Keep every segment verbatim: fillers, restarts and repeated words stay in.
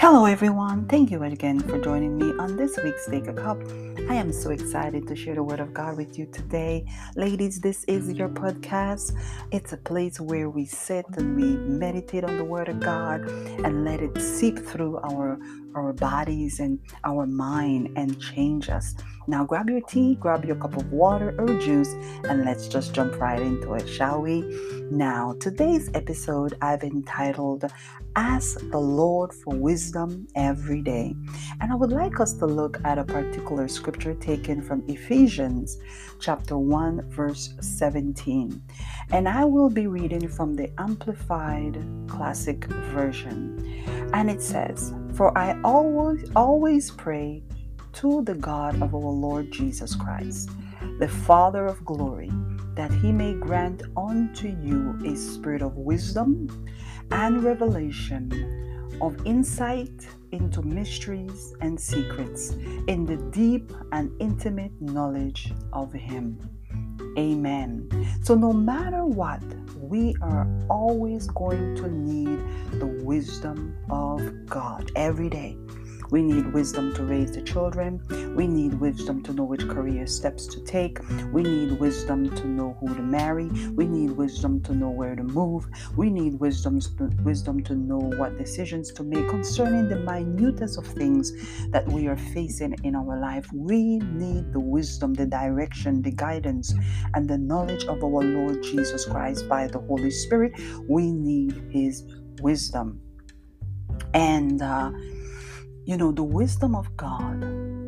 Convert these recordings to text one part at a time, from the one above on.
Hello, everyone. Thank you again for joining me on this week's Take a Cup. I am so excited to share the Word of God with you today. Ladies, this is your podcast. It's a place where we sit and we meditate on the Word of God and let it seep through our, our bodies and our mind and change us. Now, grab your tea, grab your cup of water or juice, and let's just jump right into it, shall we? Now, today's episode I've entitled Ask the Lord for Wisdom Every Day. And I would like us to look at a particular scripture taken from Ephesians chapter one, verse seventeen. And I will be reading from the Amplified Classic Version. And it says, "For I always, always pray to the God of our Lord Jesus Christ, the Father of glory, that he may grant unto you a spirit of wisdom and revelation, of insight into mysteries and secrets, in the deep and intimate knowledge of him." Amen. So no matter what, we are always going to need the wisdom of God every day. We need wisdom to raise the children. We need wisdom to know which career steps to take. We need wisdom to know who to marry. We need wisdom to know where to move. We need wisdom to, wisdom to know what decisions to make concerning the minutest of things that we are facing in our life. We need the wisdom, the direction, the guidance, and the knowledge of our Lord Jesus Christ by the Holy Spirit. We need his wisdom. And, uh, You know, the wisdom of God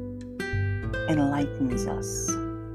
enlightens us.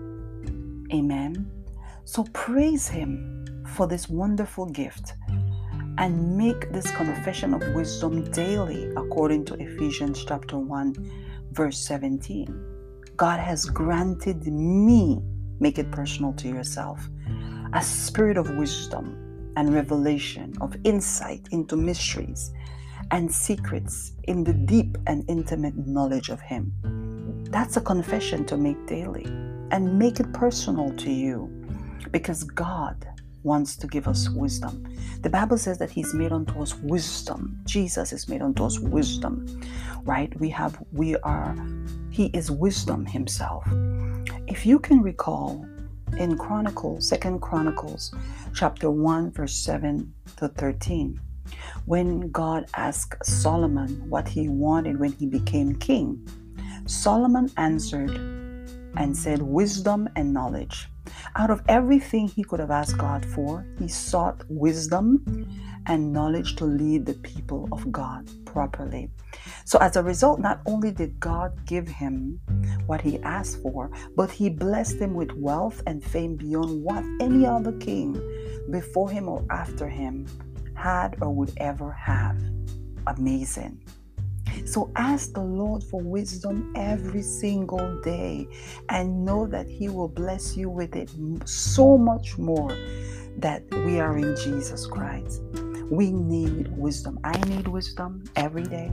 Amen. So praise him for this wonderful gift and make this confession of wisdom daily according to Ephesians chapter one, verse seventeen. God has granted me, make it personal to yourself, a spirit of wisdom and revelation, of insight into mysteries and secrets, in the deep and intimate knowledge of him. That's a confession to make daily and make it personal to you, because God wants to give us wisdom. The Bible says that he's made unto us wisdom. Jesus is made unto us wisdom, right? We have, we are, he is wisdom himself. If you can recall in Chronicles, Second Chronicles chapter one, verse seven to thirteen, when God asked Solomon what he wanted when he became king, Solomon answered and said, wisdom and knowledge. Out of everything he could have asked God for, he sought wisdom and knowledge to lead the people of God properly. So as a result, not only did God give him what he asked for, but he blessed him with wealth and fame beyond what any other king before him or after him had or would ever have. Amazing. So ask the Lord for wisdom every single day and know that he will bless you with it so much more that we are in Jesus Christ. We need wisdom. I need wisdom every day.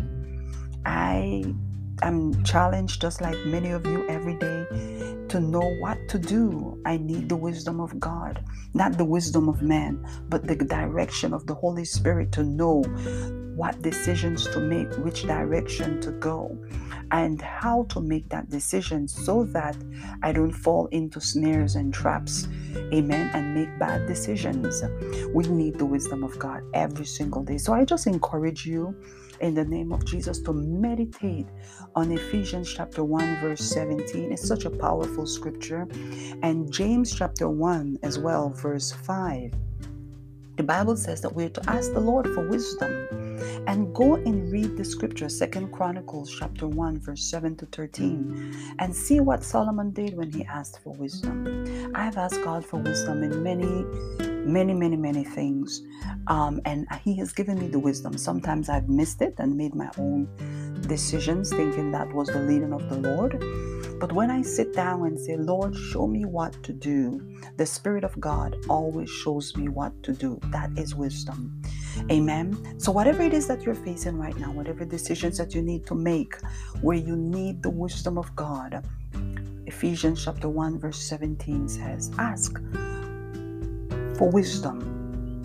I am challenged, just like many of you, every day to know what to do. I need the wisdom of God, not the wisdom of man, but the direction of the Holy Spirit to know what decisions to make, which direction to go, and how to make that decision so that I don't fall into snares and traps, amen, and make bad decisions. We need the wisdom of God every single day. So I just encourage you in the name of Jesus to meditate on Ephesians chapter one, verse seventeen. It's such a powerful scripture. And James chapter one as well, verse five. The Bible says that we're to ask the Lord for wisdom. And go and read the scripture, Second Chronicles chapter one, verse seven to thirteen, and see what Solomon did when he asked for wisdom. I've asked God for wisdom in many, many, many, many things. Um, and he has given me the wisdom. Sometimes I've missed it and made my own decisions thinking that was the leading of the Lord. But when I sit down and say, Lord, show me what to do, the Spirit of God always shows me what to do. That is wisdom. Amen. So whatever it is that you're facing right now, whatever decisions that you need to make, where you need the wisdom of God, Ephesians chapter one, verse seventeen says, ask for wisdom.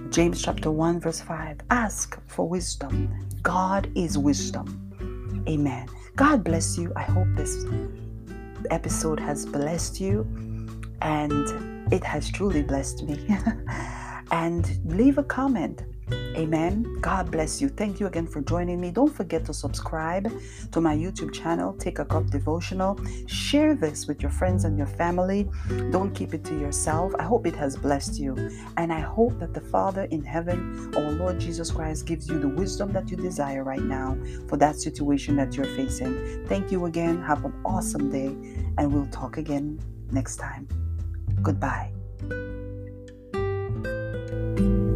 James chapter one verse five. Ask for wisdom. God is wisdom. Amen. God bless you. I hope this episode has blessed you, and it has truly blessed me. And leave a comment. Amen. God bless you. Thank you again for joining me. Don't forget to subscribe to my YouTube channel, Take a Cup Devotional. Share this with your friends and your family. Don't keep it to yourself. I hope it has blessed you. And I hope that the Father in heaven, our Lord Jesus Christ, gives you the wisdom that you desire right now for that situation that you're facing. Thank you again. Have an awesome day, and we'll talk again next time. Goodbye.